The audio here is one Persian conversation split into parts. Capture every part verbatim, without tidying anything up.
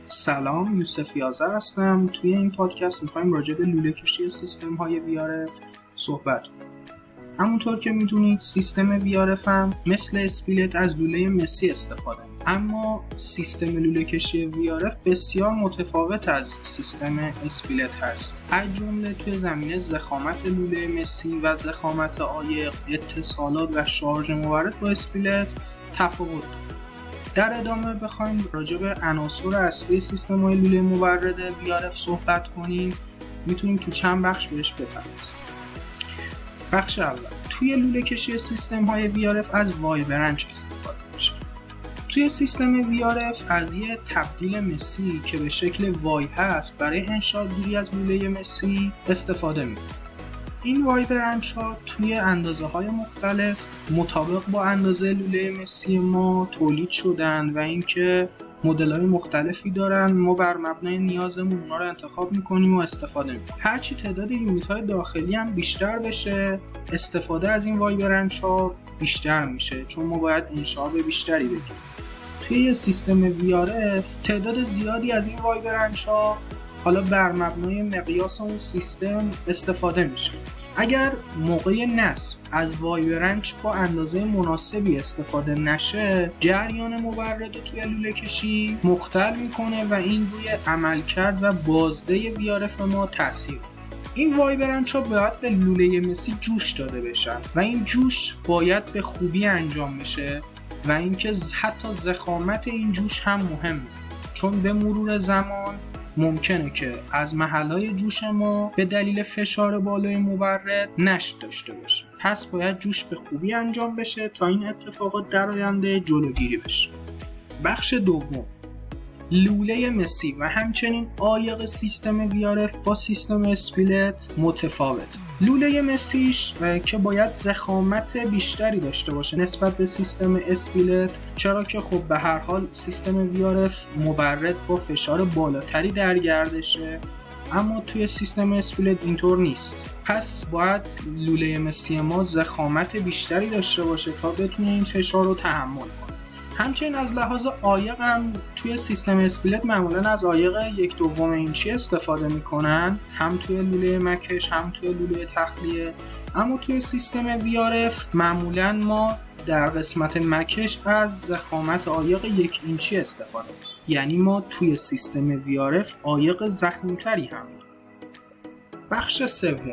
سلام، یوسف یازر هستم. توی این پادکست میخوایم راجع به لوله کشی سیستم های وی آر اف صحبت کنیم. همونطور که میدونید سیستم وی آر اف هم مثل اسپیلت از لوله مسی استفاده میکنه، اما سیستم لوله کشی وی آر اف بسیار متفاوت از سیستم اسپیلت هست، از جمله توی زمینه ضخامت لوله مسی و ضخامت عایق، اتصالات و شارژ مورد با اسپیلت تفاوت داره. در ادامه بخوایم راجع به عناصر اصلی سیستم های لوله مورد وی آر اف صحبت کنیم، میتونیم تو چند بخش بهش بپردازیم. بخش اول، توی لوله کشی سیستم های وی آر اف از وای برنچ استفاده میشه. توی سیستم وی آر اف از یه تبدیل مسی که به شکل وای هست برای انشاء گیری از لوله مسی استفاده میکنه. این وای برنچ ها توی اندازه های مختلف مطابق با اندازه لوله مسی ما تولید شدن و اینکه مدل های مختلفی دارن. ما بر مبنای نیازمون اونا رو انتخاب میکنیم و استفاده میکنیم. هرچی تعداد یونیت های داخلی هم بیشتر بشه، استفاده از این وای برنچ ها بیشتر میشه، چون ما باید انشاء بیشتری بگیریم. توی یه سیستم وی آر اف تعداد زیادی از این وای برنچ ها حالا بر مبنای مقیاس اون سیستم استفاده میشه. اگر موقع نصب از وای برنچ با اندازه مناسبی استفاده نشه، جریان مورد توی لوله کشی مختل میکنه و این روی عملکرد و بازده وی آر اف ما تاثیر. این وای برنچ ها باید به لوله مسی جوش داده بشن و این جوش باید به خوبی انجام بشه و اینکه حتی ضخامت این جوش هم مهمه، چون به مرور زمان ممکنه که از محلهای جوش ما به دلیل فشار بالای مورد نشت داشته باشه. پس باید جوش به خوبی انجام بشه تا این اتفاقات در آینده جلوگیری بشه. بخش دوم، لوله مسی و همچنین عایق سیستم وی آر اف با سیستم اسپیلت متفاوت. لوله مسیش که باید ضخامت بیشتری داشته باشه نسبت به سیستم اسپیلت، چرا که خب به هر حال سیستم وی آر اف مبرد با فشار بالاتری در گردشه، اما توی سیستم اسپیلت اینطور نیست. پس باید لوله مسی ما ضخامت بیشتری داشته باشه تا بتونه این فشار رو تحمل کنه. همچنین از لحاظ عایق هم توی سیستم اسپیلت معمولا از عایق یک دوم اینچی استفاده میکنن، هم توی لوله مکش هم توی لوله تخلیه. اما توی سیستم وی آر اف معمولا ما در قسمت مکش از ضخامت عایق یک اینچی استفاده میکنیم، یعنی ما توی سیستم وی آر اف عایق ضخیم‌تری هم داریم. بخش سوم،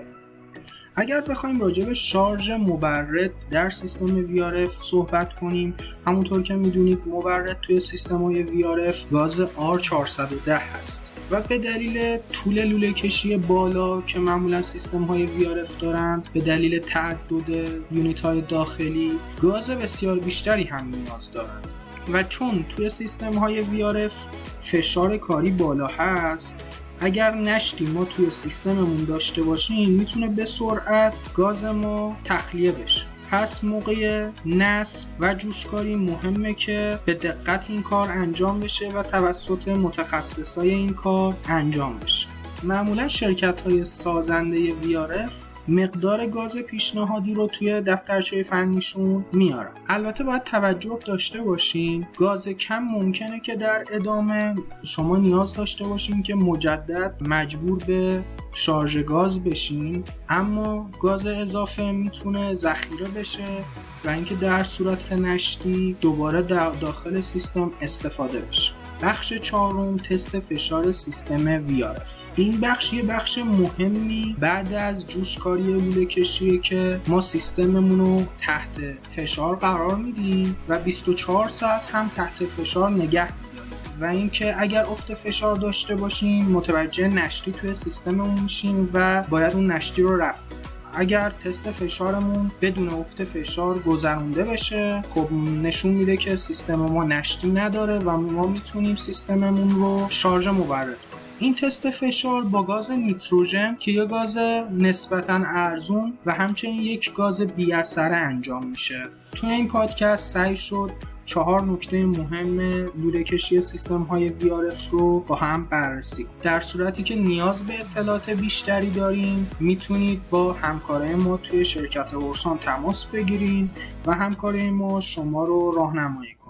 اگر بخوایم راجع به شارژ مبرد در سیستم وی آر اف صحبت کنیم، همونطور که میدونید مبرد توی سیستم های وی آر اف گاز آر چهارصد و ده هست و به دلیل طول لوله کشی بالا که معمولا سیستم های وی آر اف دارند، به دلیل تعدد یونیت های داخلی گاز بسیار بیشتری هم نیاز دارند و چون توی سیستم های وی آر اف فشار کاری بالا هست، اگر نشتی ما توی سیستممون داشته باشیم میتونه به سرعت گاز ما تخلیه بشه. پس موقع نصب و جوشکاری مهمه که به دقت این کار انجام بشه و توسط متخصصای این کار انجام بشه. معمولا شرکت‌های سازنده وی آر اف مقدار گاز پیشنهادی رو توی دفترچه فنیشون میارن. البته باید توجه داشته باشین گاز کم ممکنه که در ادامه شما نیاز داشته باشین که مجدد مجبور به شارژ گاز بشین، اما گاز اضافه میتونه ذخیره بشه و اینکه در صورت نشتی دوباره در داخل سیستم استفاده بشه. بخش چهارم، تست فشار سیستم وی آر اف. این بخش یه بخش مهمی بعد از جوشکاری لوله کشیه که ما سیستممون رو تحت فشار قرار میدیم و بیست و چهار ساعت هم تحت فشار نگه میداریم و اینکه اگر افت فشار داشته باشیم متوجه نشتی توی سیستممون میشیم و باید اون نشتی رو رفع کنیم. اگر تست فشارمون بدون افت فشار گذرونده بشه، خب نشون میده که سیستم ما نشتی نداره و ما میتونیم سیستممون رو شارژ مورد کنیم. این تست فشار با گاز نیتروژن که یه گاز نسبتاً ارزون و همچنین یک گاز بی اثره انجام میشه. توی این پادکست سعی شد چهار نکته مهم لوله کشی سیستم های وی آر اف رو با هم بررسی کنیم. در صورتی که نیاز به اطلاعات بیشتری دارین میتونید با همکارای ما توی شرکت اورسان تماس بگیرین و همکارای ما شما رو راهنمایی کنن.